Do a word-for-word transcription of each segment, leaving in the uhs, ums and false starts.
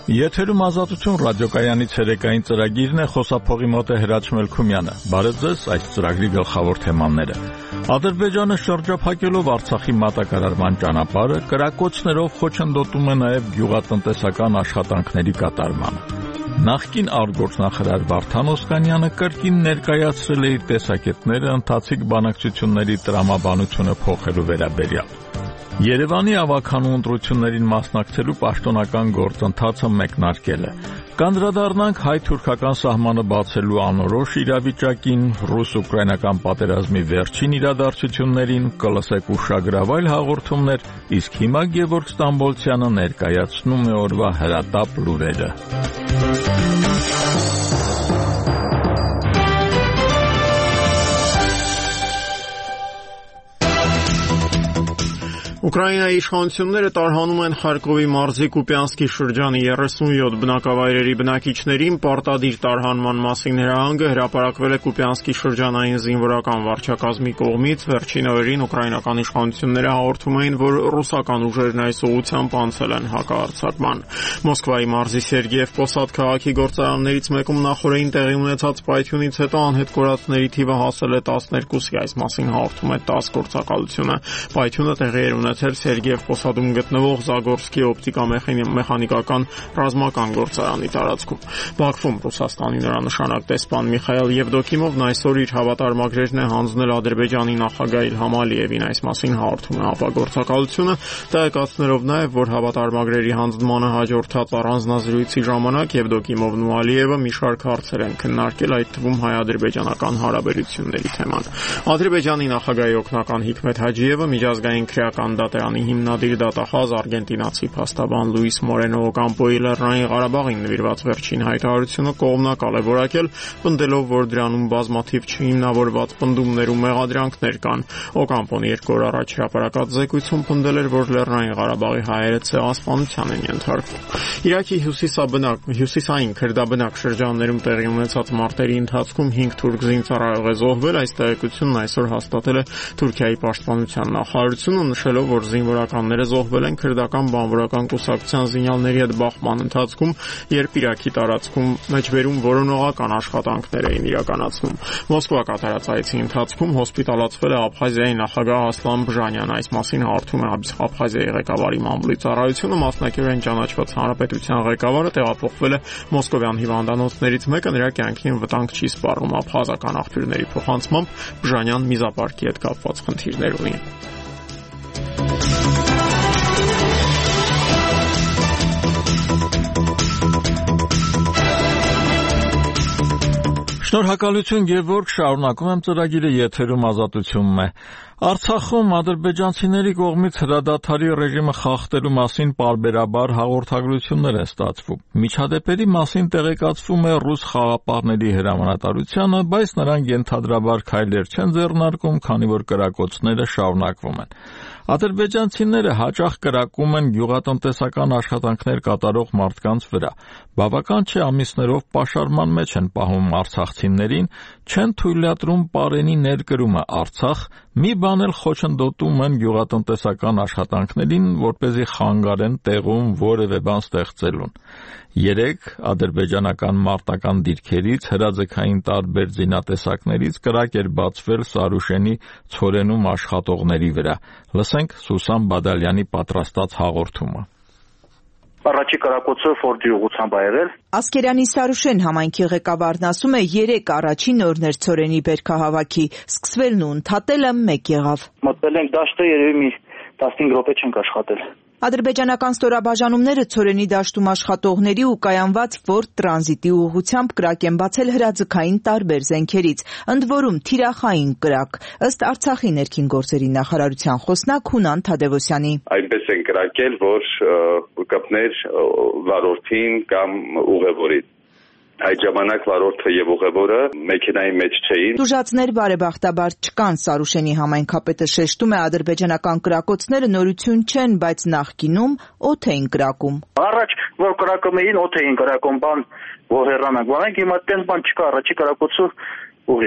Եթերում Ազատություն ռադիոկայանի ցերեկային ծրագիրն է, խոսափողի մոտ է Հրաչ Մելքումյանը։ Բարև ձեզ, այս ծրագրի գլխավոր թեմաները։ Ադրբեջանը շրջափակելով Արցախի մատակարարման ճանապարհը, կրակոցներով խոչընդոտում է նաև գյուղատնտեսական աշխատանքների կատարմանը։ Նախկին արտգործնախարար Վարդան Օսկանյանը կրկին ներկայացրել է իր տեսակետները ընթացիկ բանակցությունների տրամաբանությունը փոխելու վերաբերյալ։ Երևանի ավագանու ընտրություններին մասնակցելու պաշտոնական գործընթացը մեկնարկել է։ Կանդրադառնանք հայ-թուրքական սահմանը բացելու անորոշ իրավիճակին, ռուս-ուկրաինական պատերազմի վերջին իրադարձություններին, կլսեք ուշագրավ այլ հաղորդումներ, իսկ հիմա Գևորգ Ստամբոլցյանը ներկայացնում է օրվա հրատապ լուրերը։ Ուկրաինայի իշխանությունները տարհանում են Խարկովի մարզի Կուպյանսկի շրջանի երեսունյոթ բնակավայրերի բնակիչներին պարտադիր տարհանման մասին հրահանգը հրապարակվել է Կուպյանսկի շրջանային զինվորական վարչակազմի կողմից։ Վերջին օրերին ուկրաինական իշխանությունները հաղորդում էին, որ ռուսական ուժերն այս ուղղությամբ անցել են հակահարձակման։ Մոսկվայի մարզի Սերգեև Պոսադ քաղաքի գործարաններից մեկում նախորդին տեղի ունեցած պայթյունից հետո անհետ կորածների թիվը հասել է տասներկուսի, այս մասին հաղորդում է ՏԱՍՍ գործակալությունը։ Պայթյունը տեղի էր Սերգեև Պոսադում գտնվող Զագորսկի օպտիկամեխանիկական ռազմական գործարանի տարածքում։ Բաքվում Ռուսաստանի նորանշանակ դեսպան Միխայել Եվդոկիմովն այսօր իր հավատարմագրերն է հանձնել Ադրբեջանի նախագահ Իլհամ Ալիևին, այս մասին հաղորդում է ԱՊԱ գործակալությունը, տեղեկացնելով նաև, որ հավատարմագրերի հանձնմանը հաջորդած առանձնազրույցի ժամանակ Եվդոկիմովն ու Ալիևը մի շարք հարցեր են քննարկել, այդ թվում հայ-ադրբեջանական հարաբերությունների թեման։ Ադրբեջանի նախագահի օգնական Հիկմեթ Հաջիևը միջազգային քրեական դատարանի հիմնադիր դատախազ արգենտինացի փաստաբան Լուիս Մորենո Օկամպոյի Լեռնային Ղարաբաղին նվիրված վերջին հայտարարությունը կողմնակալ է որակել, պնդելով, որ դրանում բազմաթիվ չհիմնավորված պնդումներ ու մեղադրանքներ կան։ Օկամպոն երկու օր առաջ հրապարակած զեկույցում պնդել էր, որ Լեռնային Ղարաբաղի հայերը ցեղասպանության են ենթարկվում։ Իրաքի հյուսիսաբնակ հյուսիսային քրդաբնակ շրջաններում տեղի ունեցած մարտերի ընթացքում հինգ թուրք զինծառայող է զոհվել, այս տեղեկությունն այսօր հաստատել է Թուրքիայի պաշտպանության նախարարությունը, նշելով, որ զինվորականները զոհվել են քրդական բանվորական կուսակցության զինյալների հետ բախման ընթացքում, երբ Իրաքի տարածքում մեջբերում որոնողական աշխատանքներ էին իրականացնում։ Մոսկվա կատարած այցի ընթացքում հոսպիտալացվել է Աբխազիայի նախագահ Ասլան Բժանյան, այս մասին հաղորդում է Աբխազիայի ղեկավարի մամուլի ծառայությունը, մասնակիորեն ճանաչված հանրապետության ղեկավարը տեղափոխվել է մոսկովյան հիվանդանոցներից մեկը, նրա կյանքին վտանգ չի սպառնում։ Աբխազական աղբյուրների փոխանցմամբ Բժանյան միզապարկի հետ կապված խնդիրներ ունի։ Շնորհակալություն Գևորգ, շարունակում եմ ծրագիրը, եթերում Ազատությունն է։ Արցախում ադրբեջանցիների կողմից հրադադարի ռեժիմը խախտելու մասին պարբերաբար հաղորդագրություններ են ստացվում։ Միջադեպերի մասին տեղեկացվում է ռուս խաղապահների հրամանատարությանը, բայց նրանք ենթադրաբար քայլեր չեն ձեռնարկում, քանի որ կրակոցները շարունակվում են։ Ադրբեջանցիները հաճախ կրակում են գյուղատնտեսական աշխատանքներ կատարող մարդկանց վրա։ Բավական չէ ամիսներով պաշարման մեջ են պահում արցախցիներին, չեն թույլատրում պարենի ներկրումը Արցախ, մի բան էլ խոչընդոտում են գյուղատնտեսական աշխատանքներին, որպեսզի խանգարեն տեղում որևէ բան ստեղծելուն։ Երեք ադրբեջանական մարտական դիրքերից հրաձգային տարբեր զինատեսակներից կրակ էր բացվել Սարուշենի ցորենում աշխատողների վրա։ Լսենք Սուսան Բադալյանի պատրաստած հաղորդումը։ Առաջի կրակոցը Ֆորդի ուղղությամբ ա եղել։ Ասկերանի Սարուշեն համայնքի ղեկավարն ասում է, երեք առաջին օրն էր ցորենի բերքահավաքի, սկսվելն ու ընդհատելը մեկ եղավ։ Մտել ենք դաշտը, երևի մի տասնհինգ րոպե չենք աշխատել։ Ադրբեջանական ստորաբաժանումները ցորենի դաշտում աշխատողների ու կայանված Ֆորդ տրանզիտի ուղղությամբ կրակ են բացել հրաձգային տարբեր զենքերից, ընդ որում թիրախային կրակ, ըստ Արցախի ներքին գործերի նախարարության խոսնակ Հունան Թադևոսյանի։ Այնպես են կրակել, որ կպներ վարորդին կամ ուղևորին։ Այդ ժամանակ վարորդը եւ ուղևորը մեքենայի մեջ չէին։ Տուժածներ բարեբախտաբար չկան, Սարուշենի համայնքապետը շեշտում է, ադրբեջանական կրակոցները նորություն չեն, բայց նախկինում օդ էին կրակում։ Առաջ որ կրակում էին, օդ էին կրակում, բան որ հեռանանք, բանակ հիմա այդպես բան չկա, առաջի կրակոցը ուղիղ։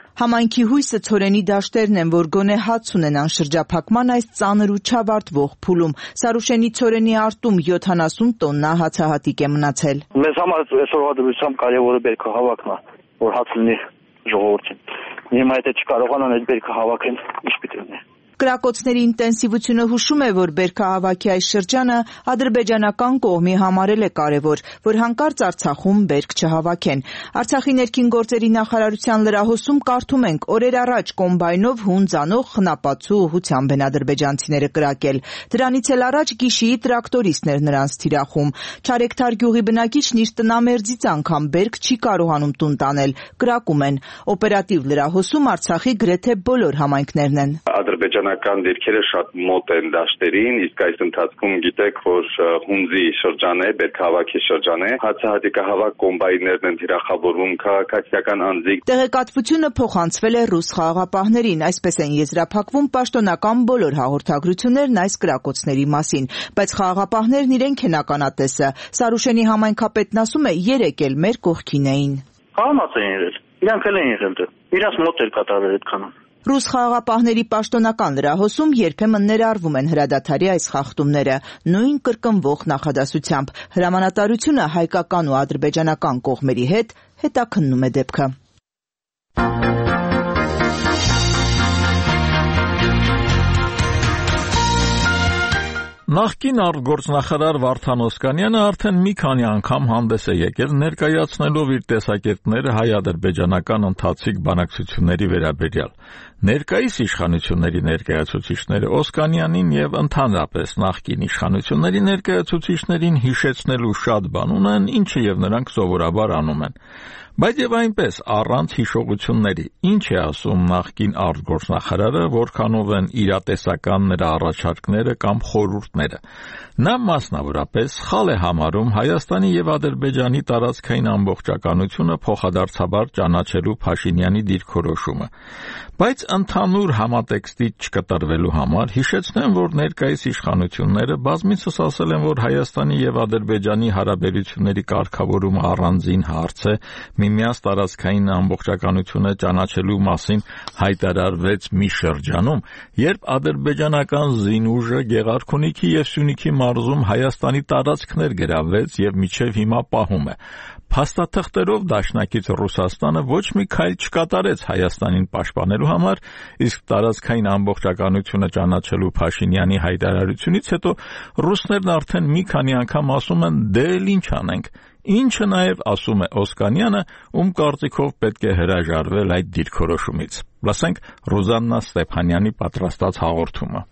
Համայնքի հույսը ցորենի դաշտերն են, որ գոնե հաց ունենան շրջափակման այս ծանր ու չավարտվող փուլում։ Սարուշենի ցորենի արտում յոթանասուն տոննա հացահատիկ է մնացել։ Մեզ համար այսօրվա դրությամբ կարևորը բերքահավաքն է, որ հաց լինի ժողովրդին։ Հիմա եթե չկարողանան այդ բերքը հավաքեն, ինչ պիտի լինի։ Կրակոցների ինտենսիվությունը հուշում է, որ բերքահավաքի այս շրջանը ադրբեջանական կողմի համարել է կարևոր, որ հանկարծ Արցախում բերք չհավաքեն։ Արցախի ներքին գործերի նախարարության լրահոսում կարդում ենք, օրեր առաջ կոմբայնով հուն ձանող խնապացու ուղղությամբ են ադրբեջանցիները կրակել։ Դրանից էլ առաջ գիշիի տրակտորիստներ նրանց թիրախում։ Չարեկթար գյուղի բնակիչն իր տնամերձից անգամ բերք չի կարողանում տուն տանել, կրակում են։ Օպերատիվ լրահոսում Արցախի գրեթե բոլոր համայնքներն են։ Ադրբեջանական դիրքերը շատ մոտ են դաշտերին, իսկ այս ընթացքում գիտեք, որ հունձի շրջան է, բերքահավաքի շրջան է, հացահատիկահավաք կոմբայներն են թիրախավորվում քաղաքացիական անձիկ։ Տեղեկատվությունը փոխանցվել է ռուս խաղաղապահներին, այսպես են եզրափակվում պաշտոնական բոլոր հաղորդագրություններն այս կրակոցների մասին, բայց խաղաղապահներն իրենք են ականատեսը։ Սարուշենի համայնքապետն ասում է, երեք էլ մեր կողքին էին։ Համաց են եղել, իրանք էլ են եղել դե, իրանց մոտ էր կատարվել այդքանը։ Ռուս խաղաղապահների պաշտոնական լրահոսում երբեմն ներառվում են հրադադարի այս խախտումները, նույն կրկնվող նախադասությամբ։ Հրամանատարությունը հայկական ու ադրբեջանական կողմերի հետ հետաքննում է դեպքը։ Նախկին արտգործնախարար Վարդան Օսկանյանը արդեն մի քանի անգամ հանդես է եկել ներկայացնելով իր տեսակետները հայ-ադրբեջանական ընթացիկ բանակցությունների վերաբերյալ։ Ներկայիս իշխանությունների ներկայացուցիչները Օսկանյանին եւ ընդհանրապես նախկին իշխանությունների ներկայացուցիչներին հիշեցնելու շատ բան ունեն, ինչը եւ նրանք սովորաբար անում են։ Բայց եւ այնպես առանց հիշողությունների ինչ է ասում նախկին արտգործնախարարը, որքանով են իրատեսական նրա առաջարկները կամ խորհուրդները։ Նա մասնավորապես սխալ է համարում Հայաստանի եւ Ադրբեջանի տարածքային ամբողջականությունը փոխադարձաբար ճանաչելու Փաշինյանի դիրքորոշումը։ Բայց ընդհանուր համատեքստի չկատարվելու համար հիշեցնեմ, որ ներկայիս իշխանությունները բազմիցս ասել են, որ Հայաստանի եւ Ադրբեջանի հարաբերությունների կարգավորումը առանձին հարց է, միմյանց տարածքային ամբողջականությունը ճանաչելու մասին հայտարարվեց մի շրջանում, երբ ադրբեջանական զինուժը Գեղարքունիքի եւ Սյունիքի մարզում Հայաստանի տարածքներ գրավեց եւ մինչեւ հիմա պահում է։ Փաստաթղթերով դաշնակից Ռուսաստանը ոչ մի քայլ չկատարեց Հայաստանին պաշտպանելու համար, իսկ տարածքային ամբողջականությունը ճանաչելու Փաշինյանի հայտարարությունից հետո ռուսներն արդեն մի քանի անգամ ասում են՝ դե ինչ անենք։ Ինչը նաև ասում է Օսկանյանը, ում կարծիքով պետք է հրաժարվել այդ դիրքորոշումից։ Լսենք Ռուզաննա Ստեփանյանի պատրաստած հաղորդումը։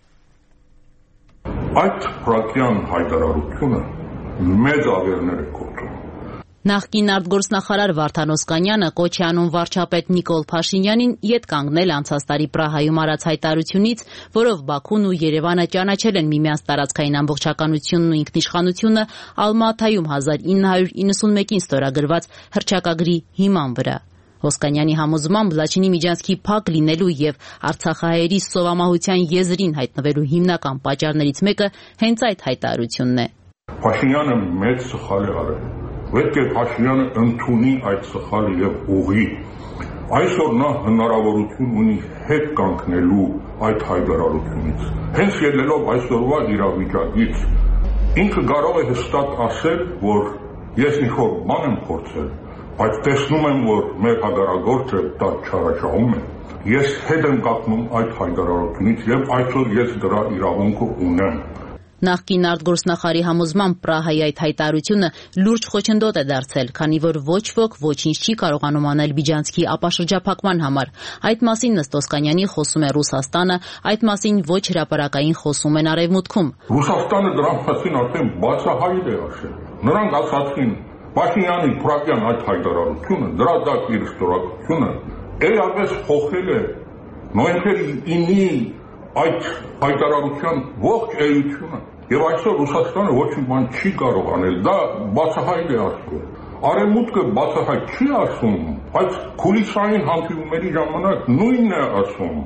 Այդ փրկյան հայտարարությունը մեծ ավերներ է կոչում։ Նախկին արտգործնախարար Վարդան Օսկանյանը կոչ է անում վարչապետ Նիկոլ Փաշինյանին ետ կանգնել անցած տարի Պրահայում արած հայտարարությունից, որով Բաքուն ու Երևանը ճանաչել են միմյանց տարածքային ամբողջականությունն ու ինքնիշխանությունը Ալմատայում հազար ինը հարյուր իննսունմեկին ստորագրված հռչակագրի հիման վրա։ Օսկանյանի համոզմամբ Լաչինի միջանցքի փակ լինելու եւ արցախահայերի սովամահության եզրին հայտնվելու հիմնական պատճառներից մեկը հենց այդ հայտարարությունն է։ Փաշինյանը մեծ սխալ է արել։ Պետք է Փաշինյանը ընդունի այդ սխալը եւ ուղղի։ Այսօր նա հնարավորություն ունի հետ կանգնելու այդ հայտարարությունից։ Հենց ելնելով այսօրվա իրավիճակից, ինքը կարող է հստակ ասել, որ ես ինչ-որ բան եմ փորձել, բայց տեսնում եմ, որ մեր հագարագործը դա չարաշահում է։ Ես հետ եմ կանգնում այդ հայտարարությունից եւ այսօր ես դրա իրավունքը ունեմ։ Նախկին արտգործնախարարի համոզմամբ Պրահայի այդ հայտարարությունը լուրջ խոչընդոտ է դարձել, քանի որ ոչ ոք ոչինչ չի կարողանում անել Բիջանցքի ապաշրջափակման համար։ Այդ մասին ըստ Օսկանյանի խոսում է Ռուսաստանը, այդ մասին ոչ հրապարակային խոսում են Արևմուտքում։ Ռուսաստանը դրա մասին արդեն բացահայտ է ասել։ Նրանք ասացին Փաշինյանի փրկյան այդ հայտարարությունը, դրա դակ իր ստորագրությունը էապես փոխել է նոյեմբերի ինի այդ հայտարարության ողջ էությունը եւ այսօր Ռուսաստանը ոչ մի բան չի կարող անել, դա բացահայտ է ասում։ Արևմուտքը բացահայտ չի ասում, բայց քուլիսային հանդիպումների ժամանակ նույնն է ասում։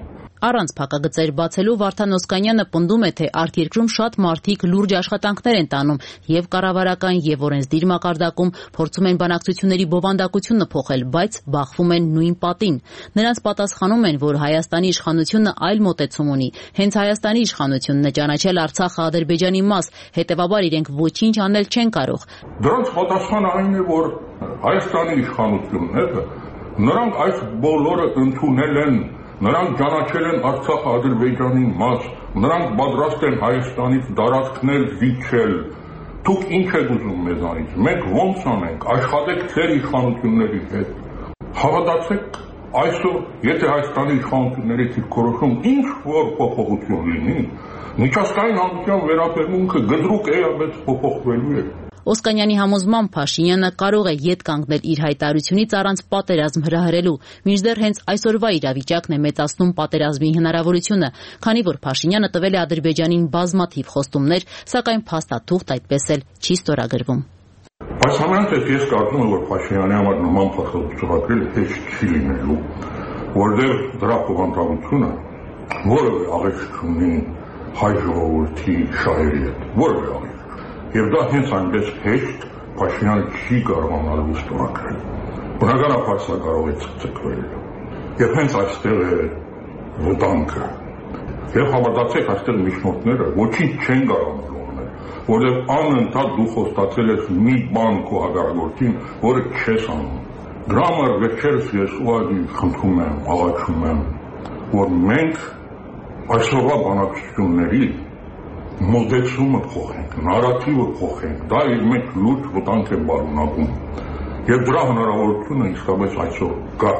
Առանց փակագծեր բացելու Վարդան Օսկանյանը պնդում է, թե արտերկրում շատ մարդիկ լուրջ աշխատանքներ են տանում եւ կառավարական եւ օրենսդիր մակարդակում փորձում են բանակցությունների բովանդակությունը փոխել, բայց բախվում են նույն պատին։ Նրանց պատասխանում են, որ Հայաստանի իշխանությունը այլ մոտեցում ունի։ Հենց Հայաստանի իշխանությունն է ճանաչել Արցախը Ադրբեջանի մաս, հետեւաբար իրենք ոչինչ անել չեն կարող։ Դրանց պատասխանը այն է, որ Հայաստանի իշխանությունները նրանք այս բոլորը ընդունել են, նրանք ճանաչել են Արցախը Ադրբեջանի մաս, նրանք պատրաստ են Հայաստանից տարածքներ զիջել։ Դուք ինչ եք ուզում մեզանից։ Մենք ո՞նց անենք, աշխատեք ձեր իշխանությունների հետ։ Հավատացեք, այսօր, եթե Հայաստանի իշխանությունների դիրքորոշում ինչ որ փոփոխություն լինի, միջազգային հանրության վերաբերմունքը գնդրուկ էապես փոփոխվելու է։ Օսկանյանի համոզմամբ Փաշինյանը կարող է ետ կանգնել իր հայտարարությունից առանց պատերազմ հրահրելու, մինչդեռ հենց այսօրվա իրավիճակն է մեծացնում պատերազմի հնարավորությունը, քանի որ Փաշինյանը տվել է Ադրբեջանին բազմաթիվ խոստումներ, սակայն փաստաթուղթ այդպես էլ չի ստորագրվում։ Բայց համենայնիվ ես կարծում եմ, որ Փաշինյանի համար նման փաստաթուղթ հեշտ չի լինելու, որտեղ դրա բովանդակությունը որևէ աղետ չունի հայ ժողովրդի շահերի հետ, որևէ աղետ։ Եվ դա հենց այնպես հեշտ Փաշինյանը չի կարողանալու ստորագրել։ Բնականաբար սա կարող է ցկցկվել։ Եվ հենց այստեղ է վտանգը։ Եվ հավատացեք, այստեղ միջնորդները ոչինչ չեն կարողանալու անել, որովհետև անընդհատ դու խոստացել ես մի բան քո հակառակորդին, որը չես անում։ Դրա համար վերջերս ես ուղղակի խնդրում եմ, աղաչում եմ, որ մենք այսօրվա բանակցությունների մոդեցումը փոխենք, նարատիվը փոխենք, դա իր մեջ լուրջ վտանգ է բարունակում եւ դրա հնարավորությունը իսկապես այսօր կա։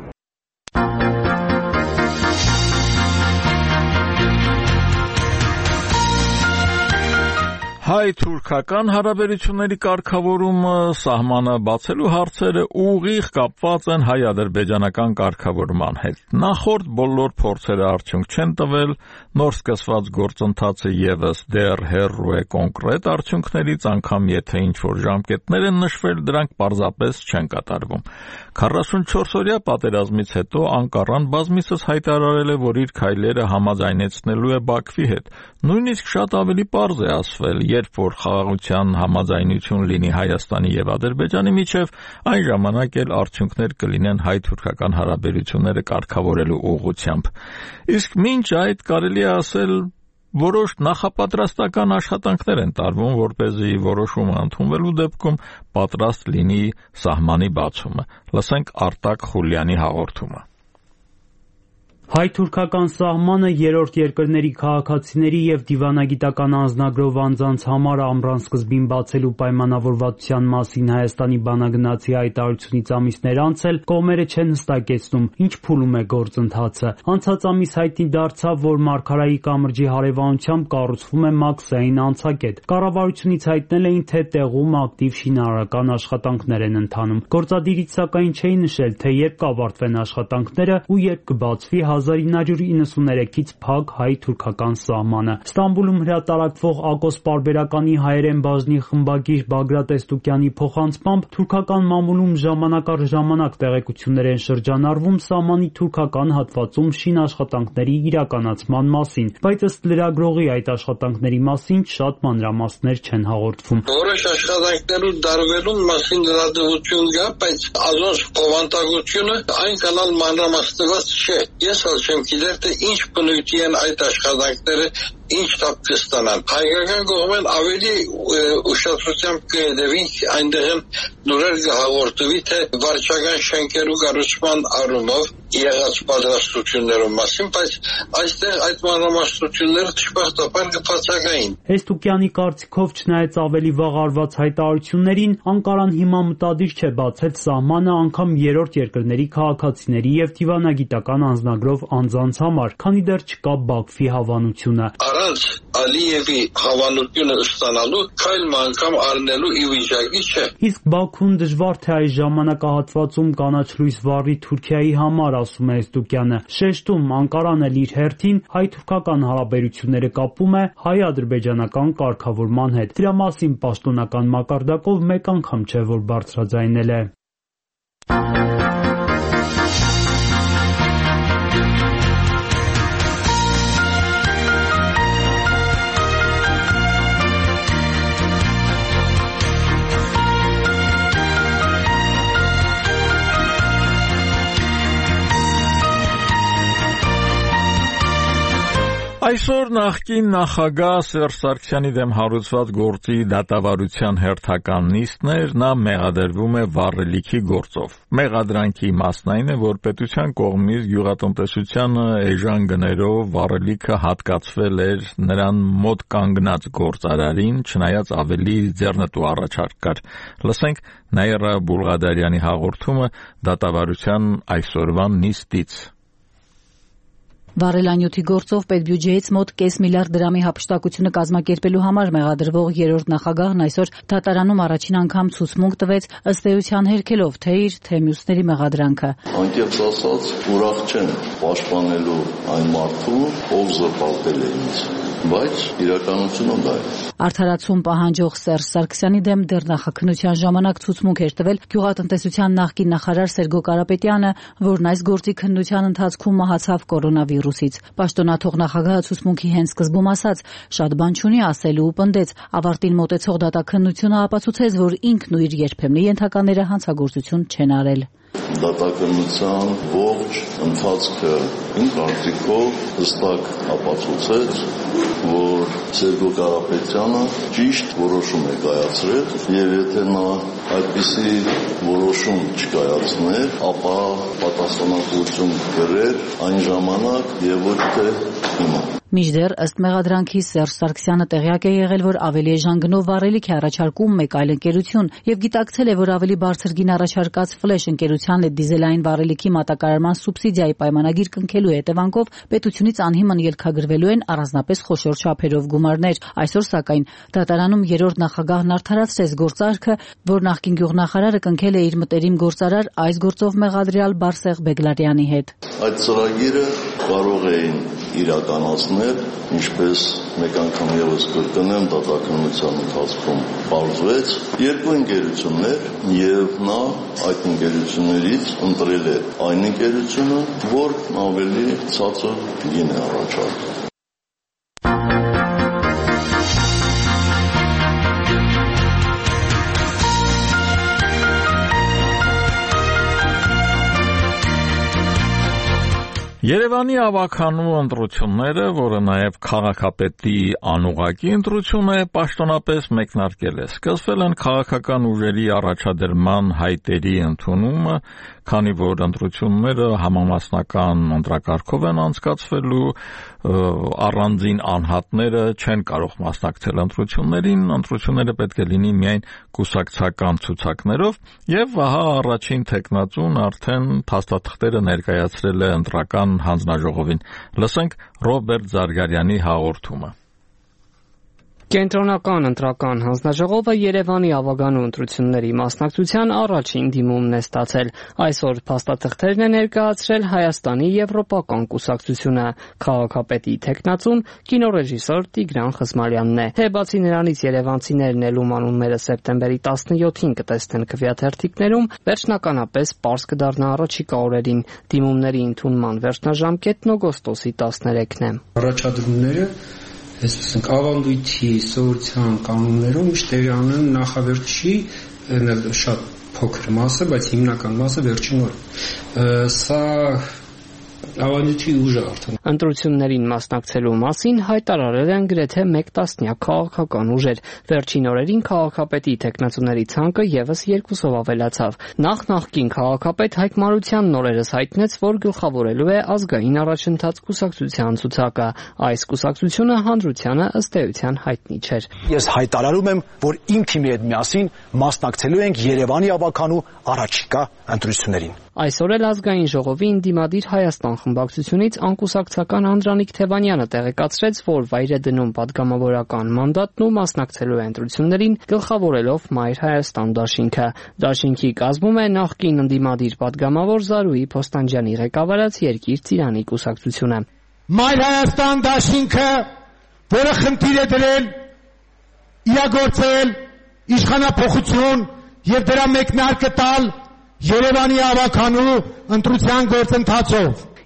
Հայ-թուրքական հարաբերությունների կարգավորումը, սահմանը բացելու հարցերը ուղիղ կապված են հայ-ադրբեջանական կարգավորման հետ։ Նախորդ բոլոր փորձերը արդյունք չեն տվել, նոր սկսված գործընթացը եւս դեռ հեռու է կոնկրետ արդյունքներից, անգամ եթե ինչ-որ ժամկետներ են նշվել, դրանք պարզապես չեն կատարվում։ քառասունչորս-օրյա պատերազմից հետո Անկարան բազմիցս հայտարարել է, որ իր քայլերը համաձայնեցնելու է Բաքվի հետ։ Նույնիսկ շատ ավելի պարզ է ասվել, երբ որ խաղաղության համաձայնություն լինի Հայաստանի եւ Ադրբեջանի միջև, այն ժամանակ էլ արդյունքներ կլինեն հայ-թուրքական հարաբերությունները կարգավորելու ուղղությամբ։ Իսկ մինչ այդ կարելի է ասել, որոշ նախապատրաստական աշխատանքներ են տարվում, որպեսզի որոշումը ընդունվելու դեպքում պատրաստ լինի սահմանի բացումը։ Լսենք Արտակ Խուլյանի հաղորդումը։ Հայ-թուրքական սահմանը երրորդ երկրների քաղաքացիների եւ դիվանագիտական անձնագրով անձանց համար ամռան սկզբին բացելու պայմանավորվածության մասին Հայաստանի բանագնացի հայտարարությունից ամիսներ անց էլ կողմերը չեն հստակեցնում, ինչ փուլում է գործընթացը։ Անցած ամիս հայտնի դարձավ, որ Մարգարայի կամրջի հարևանությամբ կառուցվում է մաքսային անցակետ։ Կառավարությունից հայտնել էին, թե տեղում ակտիվ շինարարական աշխատանքներ են ընթանում։ Գործադիրից սակայն չէին նշել, թե երբ կավարտվեն աշխատանքները ու երբ կբացվի հազար ինը հարյուր իննսուններեքից փակ հայ-թուրքական սահմանը։ Ստամբուլում հրատարակվող Ակոս պարբերականի հայերեն բաժնի խմբագիր Բագրատ Էստուկյանի փոխանցմամբ թուրքական մամուլում ժամանակ առ ժամանակ տեղեկություններ են շրջանառվում սահմանի թուրքական հատվածում շինաշխատանքների իրականացման մասին, բայց ըստ լրագրողի այդ աշխատանքների մասին շատ մանրամասներ չեն հաղորդվում։ Որոշ աշխատանքներու դարվելուն մասին լրատվություն կա, բայց ազոս բովանդակությունը այն կանալ մանրամասնված չէ։ Ես չեմ գիտեր, թե ինչ բնույթի են այդ աշխատանքները, ինչ տապ կստանան։ Հայկական կողմեն ավելի ուշադրությամբ կհետևի այնտեղ լուրեր կհաղորդվի, թե վարչական շենքերու կառուցման առումով եղած պատրաստություններով մասին, բայց այստեղ այդ մանրամասնությունները դժբախտաբար կբացակային։ Էստուկյանի կարծիքով, չնայած ավելի վաղ արված հայտարարություններին, Անկարան հիմա մտադիր չէ բացել սահմանը անգամ երրորդ երկրների քաղաքացիների եւ դիվանագիտական անձնագրով անձանց համար, քանի դեռ չկա Բաքվի հավանությունը։ Առանց Ալիևի հավանությունը ստանալու քայլ անգամ առնելու ի վիճակի չէ։ Իսկ Բաքուն դժվար թե այս ժամանակահատվածում կանաչ լույս վառի Թուրքիայի համար, ասում է Էստուկյանը։ Շեշտում, Անկարան էլ իր հերթին հայ-թուրքական հարաբերությունները կապում է հայ-ադրբեջանական կարգավորման հետ։ Դրա մասին պաշտոնական մակարդակով մեկ անգամ չէ, որ բարձրաձայնել է։ Այսօր նախկին նախագահ Սերժ Սարգսյանի դեմ հարուցված գործի դատավարության հերթական նիստն էր, նա մեղադրվում է վառելիքի գործով։ Մեղադրանքի մասն այն է, որ պետության կողմից գյուղատնտեսությանը էժան գներով վառելիքը հատկացվել էր նրան մոտ կանգնած գործարարին, չնայած ավելի ձեռնտու առաջարկ կար։ Լսենք Նաիրա Բուլղադարյանի հաղորդումը դատավարության այսօրվա նիստից։ Վառելանյութի գործով պետբյուջեից մոտ կես միլիարդ դրամի հափշտակությունը կազմակերպելու համար մեղադրվող երրորդ նախագահն այսօր դատարանում առաջին անգամ ցուցմունք տվեց, ըստ էության հերքելով թե իր, թե մյուսների մեղադրանքը։ Անկեղծ ասած, ուրախ չեմ պաշտպանելու այն մարդու, ով զրպարտել է ինձ, բայց իրականությունը դա է։ Արդարացում պահանջող Սերժ Սարգսյանի դեմ դեռ նախաքննության ժամանակ ցուցմունք էր տվել գյուղատնտեսության նախկին նախարար Սերգո Կարապետյանը, որն այս գործի քննության ընթացքում մահացավ կորոնավիրուսից։ Պաշտոնաթող նախագահը ցուցմունքի հենց սկզբում ասաց, շատ բան չունի ասելու ու պնդեց, ավարտին մոտեցող դատաքննությունը ապացուցեց, որ ինքն ու իր երբեմնի ենթակաները հանցագործություն չեն արել։ Դատաքննության ողջ ընթացքը իմ կարծիքով հստակ ապացուցեց, որ Սերգո Կարապետյանը ճիշտ որոշում է կայացրել, եւ եթե նա այդպիսի որոշում չկայացներ, ապա պատասխանատվություն կրեր այն ժամանակ եւ ոչ թե հիմա։ Մինչդեռ ըստ մեղադրանքի Սերժ Սարգսյանը տեղյակ է եղել, որ ավելի էժան գնով վառելիք է առաջարկում մեկ այլ ընկերություն եւ գիտակցել է, որ ավելի բարձր գին առաջարկած Ֆլեշ ընկերությանն է դիզելային վառելիքի մատակարարման սուբսիդիայի պայմանագիր կնքելու հետևանքով պետությունից անհիմն ելքագրվելու են առանձնապես խոշոր չափերով գումարներ։ Այսօր սակայն դատարանում երրորդ նախագահն արդարացրեց գործարքը, որ նախկին գյուղնախարարը կնքել է իր մտերիմ գործարար այս գործով մեղադրյալ Բարսեղ Բեգլարյանի հետ։ Այդ ծրագիրը կարող էին իրականացնել, ինչպես մեկ անգամ եւս կրկնեմ, դատաքննության ընթացքում պարզվեց, երկու ընկերություններ եւ նա այդ ընկերություններից ընտրել է այն ընկերությունը, որ ավելի ցածր գին է առաջարկում։ Երևանի ավականու ընտրությունները, որը նաև քաղաքապետի անուղղակի ընտրություն է, պաշտոնապես մեկնարկել է։ Սկսվել են քաղաքական ուժերի առաջադրման հայտերի ընդունումը, քանի որ ընտրությունները համամասնական ընտրակարգով են անցկացվելու, առանձին անհատները չեն կարող մասնակցել ընտրություններին, ընտրությունները պետք է լինի միայն կուսակցական ցուցակներով, եւ ահա առաջին տեխնացուն արդեն փաստաթղթերը ներկայացրել է ընտրական հանձնաժողովին։ Լսենք Ռոբերտ Զարգարյանի հաղորդումը։ Կենտրոնական ընտրական հանձնաժողովը Երևանի ավագանու ընտրությունների մասնակցության առաջին դիմումն է ստացել։ Այսօր փաստաթղթերն է ներկայացրել Հայաստանի Եվրոպական կուսակցությունը, քաղաքապետի տեխնացուն կինոռեժիսոր Տիգրան Խզմարյանն է։ Թե բացի նրանից երևանցիներն էլ ում անունները սեպտեմբերի տասնյոթին կտեսնեն քվեաթերթիկներում, վերջնականապես պարզ կդառնա առաջիկա օրերին։ Դիմումների ընդունման վերջնաժամկետն օգոստոսի տասներեքն է։ Առաջադրումները այսինքն ավանդույթի, սովորության կանոններով միշտ տեղի ունեն նախավերջի շատ փոքր մասը, բայց հիմնական մասը վերջին օրը։ Սա ավանդույթի ուժը արդեն։ Ընտրություններին մասնակցելու մասին հայտարարել են գրեթե մեկ տասնյակ քաղաքական ուժեր։ Վերջին օրերին քաղաքապետի տեխնացուների ցանկը եւս երկուսով ավելացավ։ Նախ նախկին քաղաքապետ Հայկ Մարությանն օրերս հայտնեց, որ գլխավորելու է ազգային առաջընթաց կուսակցության ցուցակը։ Այս կուսակցությունը հանրությանը ըստ էության հայտնի չէր։ Ես հայտարարում եմ, որ իմ թիմի հետ միասին մասնակցելու ենք Երևանի ավականու առաջիկա ընտրություններին։ Այսօր էլ ազգային ժողովի ընդդիմադիր Հայաստան խմբակցությունից անկուսակցական Անդրանիկ Թևանյանը տեղեկացրեց, որ վայր է դնում падգամավորական մանդատն ու մասնակցելու է ընտրություններին, գլխավորելով Մայր Հայաստան դաշինքը։ Դաշինքի կազմում է նախկին ընդդիմադիր падգամավոր Զարուհի Փոստանջյանի ղեկավարած Երկիր Ծիրանի կուսակցությունը։ Մայր Հայաստան դաշինքը, որը խնդիր է դրել իրագործել իշխանափոխություն եւ դրա մեկնարկը տալ Երևանի ավականու ընտրության գործընթացով։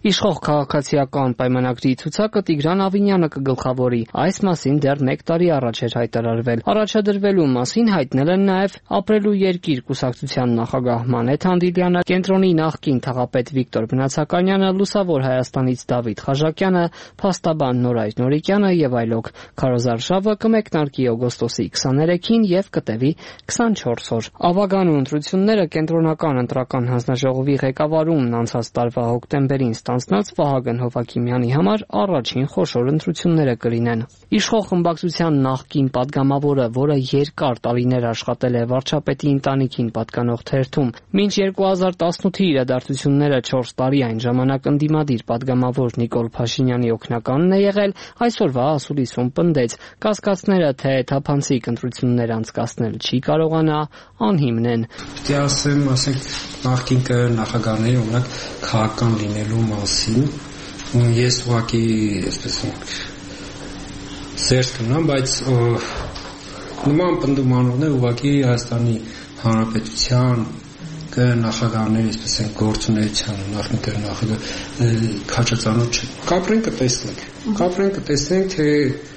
Իշխող քաղաքացիական պայմանագրի ցուցակը Տիգրան Ավինյանը կգլխավորի։ Այս մասին դեռ մեկ տարի առաջ էր հայտարարվել։ Առաջադրվելու մասին հայտնել են նաև Ապրելու երկիր կուսակցության նախագահ Մանեթ Հանդիլյանը, կենտրոնի նախկին թաղապետ Վիկտոր Բնացականյանը, Լուսավոր Հայաստանից Դավիթ Խաժակյանը, փաստաբան Նորայր Նորիկյանը եւ այլոք։ Քարոզարշավը կմեկնարկի օգոստոսի քսաներեքին եւ կտևի քսանչորս օր։ Ավագանու ընտրությունները կենտրոնական ընտրական հանձնաժողովի ղեկավարումն անցած տարվա հոկտեմբերին ստանձնած Վահագն Հովակիմյանի համար առաջին խոշոր ընտրությունները կլինեն։ Իշխող խմբակցության նախկին падգամավորը, որը երկար տարիներ աշխատել է վարչապետի ընտանիքին պատկանող թերթում, մինչ երկու հազար տասնութի իրադարձությունները չորս տարի այն ժամանակ ընդդիմադիր падգամավոր Նիկոլ Փաշինյանի օգնականն է եղել, այսօրվա ասուլիսում պնդեց, կասկածները, թե թափանցիկ ընտրություններ անցկացնել չի կարողանա, անհիմն են։ Պետք է ասեմ, ասենք նախկին նախագահների օրինակ քաղաքական լինելու մասին, ես ուղղակի, այսպես ասենք, սերտ կնամ, բայց նման պնդումանողներ ուղղակի Հայաստանի Հանրապետության նախագահների, այսպես ասենք, գործունեության նախնի նախագահ քաջածանոթ չեն։ Կապրեն կտեսնենք, կապրեն կտեսնենք, թե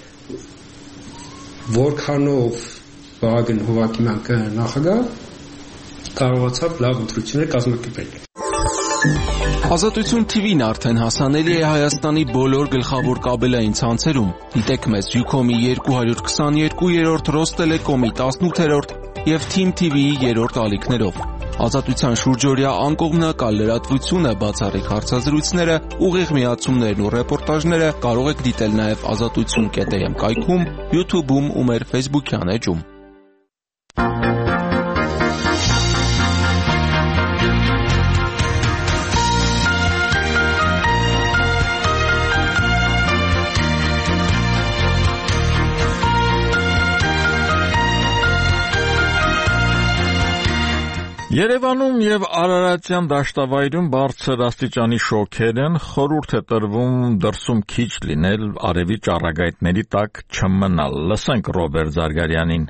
որքանով Վահագն Հովակիմյան նախագահ կարողացավ լավ ընտրություններ կազմակերպել։ Ազատություն թիվին արդեն հասանելի է Հայաստանի բոլոր գլխավոր կաբելային ցանցերում։ Դիտեք մեզ Յուքոմի երկու հարյուր քսաներկու, Ռոստելեկոմի տասնութերորդ եւ Թիմ թի վիի երրորդ ալիքներով։ Ազատության շուրջօրյա անկողմնակալ լրատվությունը, բացառիկ հարցազրույցները, ուղիղ միացումներն ու ռեպորտաժները կարող եք դիտել նաև ազատություն կետ էմ կայքում, YouTube-ում ու մեր Facebook-յան էջում։ Երևանում եւ Արարատյան դաշտավայրում բարձր աստիճանի շոքեր են, խորհուրդ է տրվում դրսում քիչ լինել, արևի ճառագայթների տակ չմնալ։ Լսենք Ռոբերտ Զարգարյանին։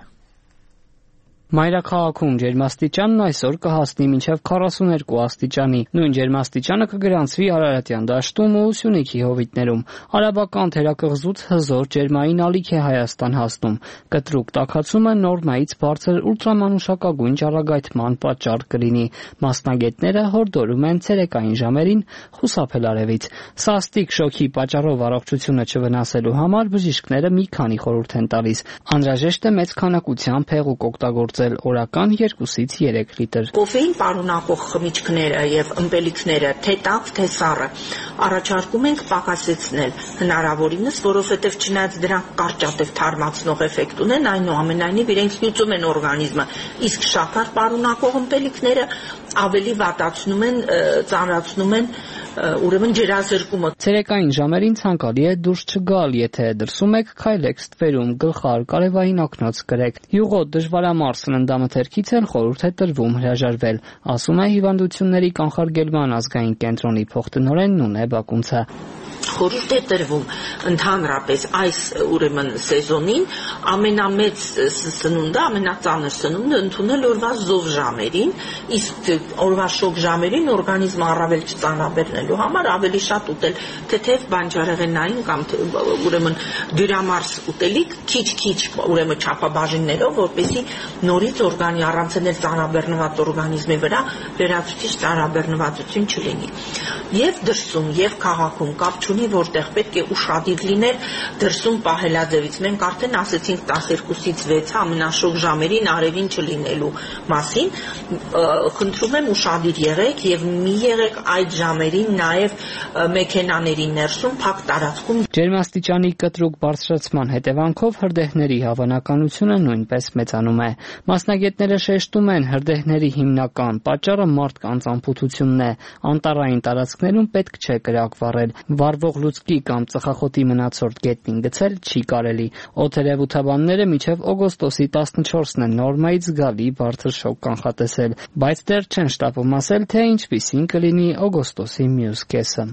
Մայրաքաղաքում ջերմաստիճանն այսօր կհասնի մինչև քառասուներկու աստիճանի։ Նույն ջերմաստիճանը կգրանցվի Արարատյան դաշտում ու Սյունիքի հովիտներում։ Արաբական թերակղզուց հզոր ջերմային ալիք է Հայաստան հասնում։ Կտրուկ տաքացումը նորմայից բարձր ուլտրամանուշակագույն ճառագայթման պատճառ կլինի։ Մասնագետները հորդորում են ցերեկային ժամերին խուսափել արևից։ Սաստիկ շոկի պատճառով առողջությունը չվնասելու համար բժիշկները մի քանի խորհուրդ են տալիս։ Անհրաժեշտ է մեծ քանակությամբ հեղուկ օգտագործել օրական երկուսից երեք լիտր։ Կոֆեին պարունակող խմիչքները եւ ըմպելիքները, թե տաք, թե սառը, առաջարկում ենք պակասեցնել հնարավորինս, որովհետեւ չնայած դրանք կարճատև թարմացնող էֆեկտ ունեն, այնուամենայնիվ իրենք լուծում են օրգանիզմը, իսկ շաքար պարունակող ըմպելիքները ավելի վատացնում են, ծանրացնում են ուրեմն ջրազրկումը։ Ցերեկային ժամերին ցանկալի է դուրս չգալ, եթե դրսում եք, քայլեք ստվերում, գլխար, կարևային օգնոց կրեք։ Յուղոտ դժվարամարս սննդամթերքից էլ խորհուրդ է տրվում հրաժարվել, ասում է հիվանդությունների կանխարգելման ազգային կենտրոնի փոխտնօրեն Նունե Բակունցը։ Խորհուրդ է տրվում ընդհանրապես այս ուրեմն սեզոնին ամենամեծ սնունդը, ամենածանր սնունդը ընդունել օրվա զով ժամերին, իսկ օրվա շոգ ժամերին օրգանիզմը առավել չծանրաբեռնելու համար ավելի շատ ուտել թեթև բանջարեղենային կամ ուրեմն դյուրամարս ուտելիք, քիչ-քիչ ուրեմն չափաբաժիններով, որպեսզի նորից օրգանի առանցնել ծանրաբեռնված օրգանիզմի վրա վերացուցիչ ծանրաբեռնվածություն չլինի։ Եվ դրսում, եւ քաղաքում կապ չունի, որտեղ պետք է ուշադիր լինել դրսում պահելաձևից։ Մենք արդեն ասեցինք տասներկուսից վեցը ամենաշոգ ժամերին արևին չլինելու մասին։ Խնդրում եմ ուշադիր եղեք եւ մի եղեք այդ ժամերին նաեւ մեքենաների ներսում փակ տարածքում։ Ջերմաստիճանի կտրուկ բարձրացման հետևանքով հրդեհների հավանականությունը նույնպես մեծանում է։ Մասնագետները շեշտում են, հրդեհների հիմնական պատճառը մարդկանց անփութությունն է։ Անտառային տարածքներում պետք չէ կրակ վառել։ Վառվող լուցկի կամ ծխախոտի մնացորդ գետնին գցել չի կարելի։ Օդերևութաբանները մինչև օգոստոսի տասնչորսն են նորմայից զգալի բարձր շոկ կանխատեսել, բայց դեռ չեն շտապում ասել, թե ինչպիսին կլինի օգոստոսի մյուս կեսը։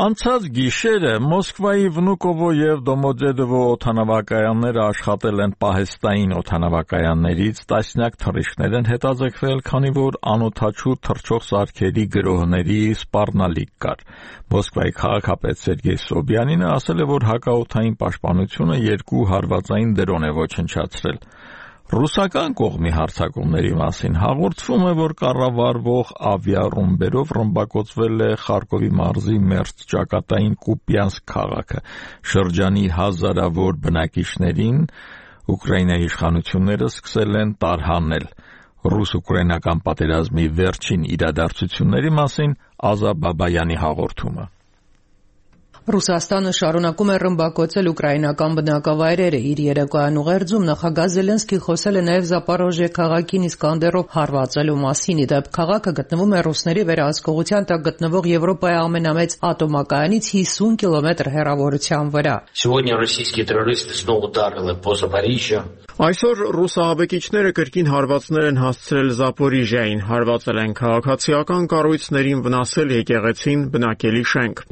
Անցած գիշերը Մոսկվայի Վնուկովո եւ Դոմոդեդովո օդանավակայանները աշխատել են պահեստային օդանավակայաններից, տասնյակ թռիչքներ են հետաձգվել, քանի որ անօդաչու թռչող սարքերի գրոհների սպառնալիք կար։ Մոսկվայի քաղաքապետ Սերգեյ Սոբյանինը ասել է, որ հակաօդային պաշտպանությունը երկու հարվածային դրոն է ոչնչացրել։ Ռուսական կողմի հարձակումների մասին հաղորդվում է, որ կառավարվող ավիառումբերով ռմբակոծվել է Խարկովի մարզի մերձ ճակատային Կուպյանսկ քաղաքը։ Շրջանի հազարավոր բնակիչներին Ուկրաինայի իշխանությունները սկսել են տարհանել։ Ռուս-ուկրաինական պատերազմի վերջին իրադարձությունների մասին Ազա Բաբայանի հաղորդումը։ Ռուսաստանը շարունակում է ռմբակոծել ուկրաինական բնակավայրերը։ Իր երեկոյան ուղերձում նախագահ Զելենսկին խոսել է նաև Զապորոժիե քաղաքին Իսկանդերով հարվածելու մասին։ Ի դեպ, քաղաքը գտնվում է ռուսների վերահսկողության տակ գտնվող Եվրոպայի ամենամեծ ատոմակայանից հիսուն կիլոմետր հեռավորության վրա։ Այսօր ռուս ահաբեկիչները կրկին հարվածներ են հասցրել Զապորիժիային, հարվածել են քաղաքացիական կառույցներին, վնասել եկեղեցին, բնակելի շենք։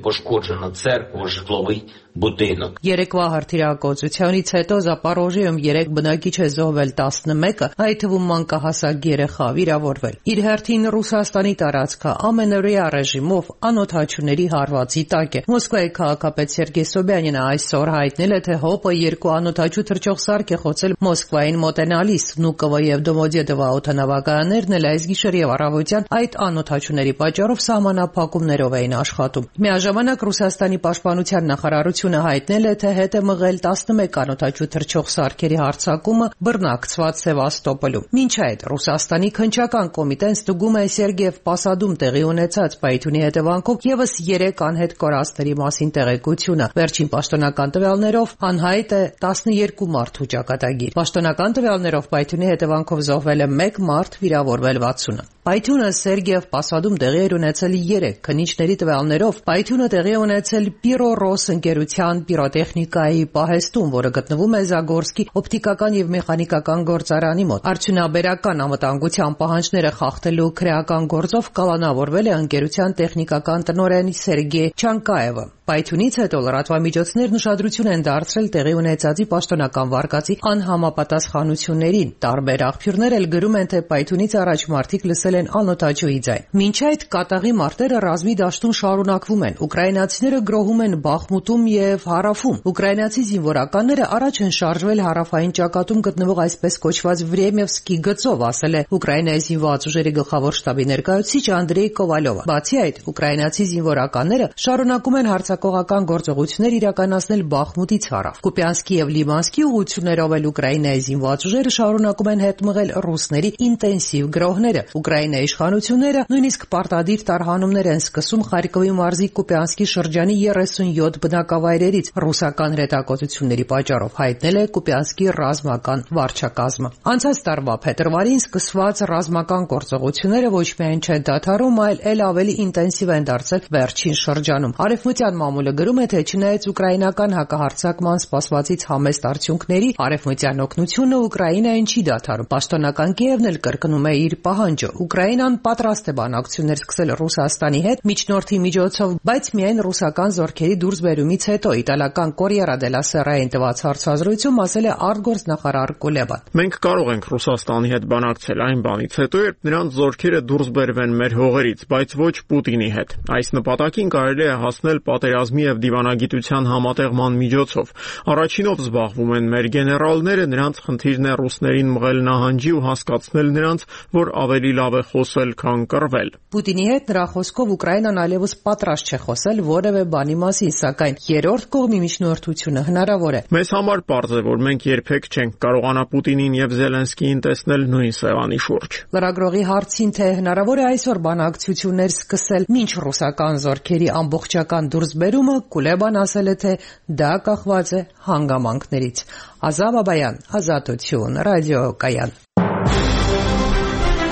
Երեկվա հրթիռակոծությունից հետո Զապորոժիեում երեք բնակիչ է զոհվել, տասնմեկը, այդ թվում մանկահասակ երեխա վիրավորվել։ Իր հերթին Ռուսաստանի տարածքը ամենօրյա ռեժիմով անօդաչուների հարվածի տակ է։ Մոսկվայի քաղաքապետ Սերգեյ Սոբյանինը այսօր հայտնել է, թե ՀՕՊ-ը երկու անօդաչու թռչող սարք է խոցել Մոսկվային մոտենալիս։ Վնուկովո եւ Դոմոդեդովո օդանավակայաններն էլ այս գիշեր եւ առավոտյան այդ անօդաչուների պատճառով սահմանափակումներով էին աշխատում։ Միաժամանակ Ռուսաստանի պաշտպանության նախարարությունը հայտնել է, թե հետ է մղել տասնմեկ անօդաչու թռչող սարքերի հարձակումը բռնակցված Սևաստոպոլում։ Մինչ այդ Ռուսաստանի քննչական կոմիտեն ստուգում է Սերգեև Պասադում տեղի ունեցած պայթյունի հետևանքով եւս երեք անհետ կորածների մասին տեղեկությունը։ Վերջին պաշտոնական տվյալներով անհայտ է տասնյոթ մարդու ճակատագիր։ Պաշտոնական տվյալներով պայթյունի հետևանքով զոհվել է մեկ մարդ, վիրավորվել վաթսունը։ Պայթյունը Սերգեև Պասադում տեղի էր ունեցել երեք։ Քննիչների տվյալներով պայթյունը տեղի ունեցել Պիրոռոս ընկերության պիրոտեխնիկայի պահեստում, որը գտնվում է Զագորսկի օպտիկական եւ մեխանիկական գործարանի մոտ։ Արդյունաբերական անվտանգության պահանջները խախտելու քրեական գործով կալանավորվել է ընկերության տեխնիկական տնօրեն Սերգեյ Չանկաևը։ Պայթյունից հետո լրատվամիջոցներն ուշադրություն են դարձրել տեղի ունեցածի պաշտոնական վարկածի անհամապատասխանություններին։ Տարբեր աղբյուրներ էլ գրում են, թե պայթյունից առաջ մարդիկ լսել են անօդաչուի ձայն։ Մինչ այդ կատաղի մարտերը ռազմի դաշտում շարունակվում են։ Ուկրաինացիները գրոհում են Բախմուտում եւ Հարավում։ Ուկրաինացի զինվորականները առաջ են շարժվել հարավային ճակատում գտնվող այսպես կոչված Վրեմևսկի գծով, ասել է Ուկրաինայի զինված ուժերի գլխավոր շտաբի ներկայացուցիչ Անդրեյ Կովալովը։ Բացի այդ, ուկրաինացի զինվորականները շարունակում են հարձակողական գործողություններ իրականացնել Բախմուտից հարավ։ Կուպյանսկի եւ Լիմանսկի ուղղություններով էլ Ուկրաինայի զինված ուժերը շարունակում են հետ մղել ռուսների ինտենսիվ գրոհները։ Ուկրաինայի իշխանությունները նույնիսկ պարտադիր տարհանումներ են սկսում Խարկովի մարզի Կուպյանսկի շրջանի երեսունյոթ բնակավայրերից ռուսական հրետակոծությունների պատճառով, հայտնել է Կուպյանսկի ռազմական վարչակազմը։ Անցած տարվա փետրվարին սկսված ռազմական գործողությունները ոչ միայն չեն դադարում, այլ ել ավելի ինտենսիվ են դարձել վերջին շրջանում։ Արևմտյան մամուլը գրում է, թե չնայած ուկրաինական հակահարձակման սպասվածից համեստ արդյունքների, արևմտյան օգնությունը Ուկրաինային չի դադարում։ Պաշտոնական Կիևն էլ կրկնում է իր պահանջը։ Ուկրաինան պատրաստ է բանակցություններ սկսել Ռուսաստանի հետ միջնորդի միջոցով, բայց միայն ռուսական զորքերի դուրսբերումից հետո։ Իտալական Կորիերա դելա Սերային տված հարցազրույցում ասել է արտգործնախարար Կուլեբան։ Մենք կարող ենք Ռուսաստանի հետ բանակցել այն բանից հետո, երբ նրանց զորքերը դուրս բերվեն մեր հողերից, բայց ոչ Պուտինի հետ։ Այս նպատակին կարելի է հասնել պատերազմի եւ դիվանագիտության համատեղման միջոցով։ Առաջինով զբաղվում են մեր գեներալները, նրանց խնդիրն է ռուսներին մղել նահանջի ու հասկացնել նրանց, որ ավելի լավ է խոսել, քան կռվել։ Պուտինի հետ նրա խոսքով Ուկրաինան այլևս պատրաստ չէ խոսել որևէ բանի մասին, սակայն երրորդ կողմի միջնորդությունը հնարավոր է։ Մեզ համար պարզ է, որ մենք երբեք չենք կարողանա Պուտինին եւ Զելենսկիին տեսնել նույն սեղանի շուրջ։ Լրագրողի հարցին, թե հնարավոր է այսօր բանակցություններ սկսել մինչ ռուսական զորքերի ամբողջական դուրսբերումը, Կուլեբան ասել է, թե դա կախված է հանգամանքներից։ Ազա Բաբայան, Ազատություն, ռադիոկայան։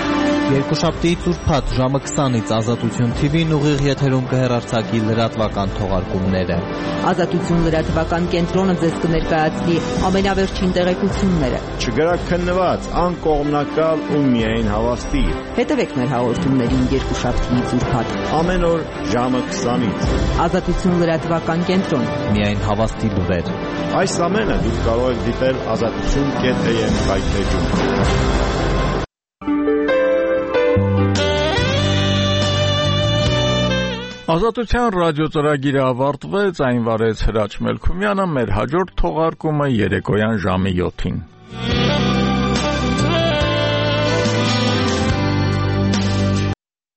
Երկուշաբթիից ուրբաթ ժամը քսանից Ազատություն Թի Վին ուղիղ եթերում կհեռարձակի լրատվական թողարկումները։ Ազատություն լրատվական կենտրոնը ձեզ կներկայացնի ամենավերջին տեղեկությունները։ Չգրաքննված, անկողմնակալ ու միայն հավաստի։ Հետևեք մեր հաղորդումներին երկուշաբթիից ուրբաթ ամեն օր ժամը քսանից։ Ազատություն լրատվական կենտրոն։ Միայն հավաստի լուրեր։ Այս ամենը դուք կարող եք դիտել ազատություն կետ էյ էմ հայթեջում։ Ազատության ռադիոծրագիրը ավարտվեց, այն վարեց Հրաչ Մելքումյանը, մեր հաջորդ թողարկումը երեկոյան ժամի յոթին։